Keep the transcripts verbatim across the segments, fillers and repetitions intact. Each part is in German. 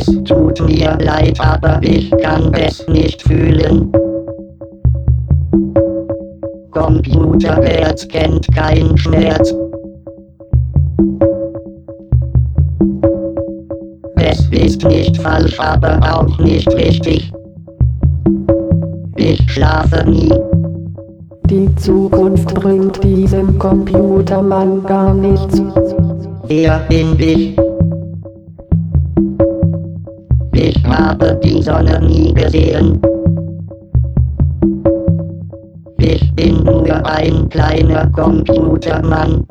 Es tut mir leid, aber ich kann es nicht fühlen. Computerherz kennt keinen Schmerz. Es ist nicht falsch, aber auch nicht richtig. Ich schlafe nie. Die Zukunft bringt diesem Computermann gar nichts. Wer bin ich? Ich habe die Sonne nie gesehen. Ich bin nur ein kleiner Computermann.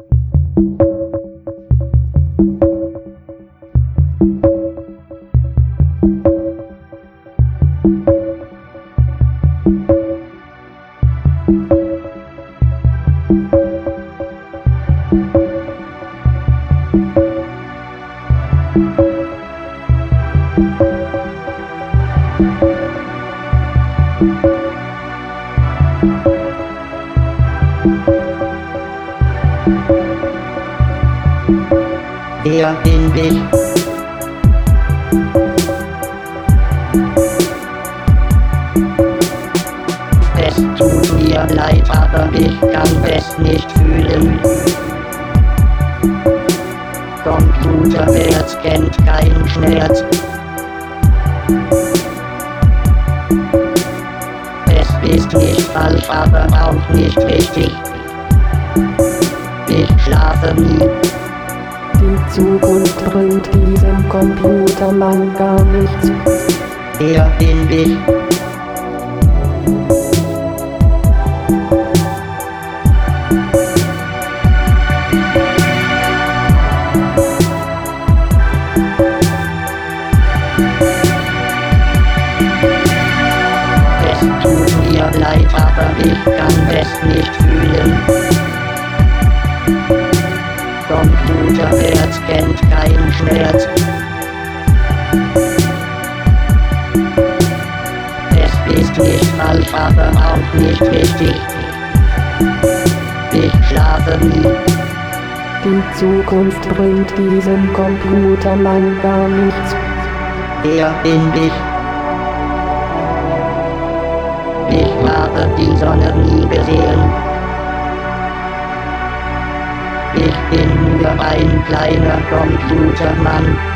Wer bin ich? Es tut mir leid, aber ich kann es nicht fühlen. Computerherz kennt keinen Schmerz. Es ist nicht falsch, aber auch nicht richtig. Ich schlafe nie. Die Zukunft bringt diesem Computermann gar nichts. Wer bin ich? Es tut mir leid, aber ich kann es nicht fühlen. Computerherz kennt keinen Schmerz. Es ist nicht falsch, aber auch nicht richtig. Ich schlafe nie. Die Zukunft bringt diesem Computermann gar nichts. Wer bin ich? Ich habe die Sonne nie gesehen. Ich bin nur ein kleiner Computermann.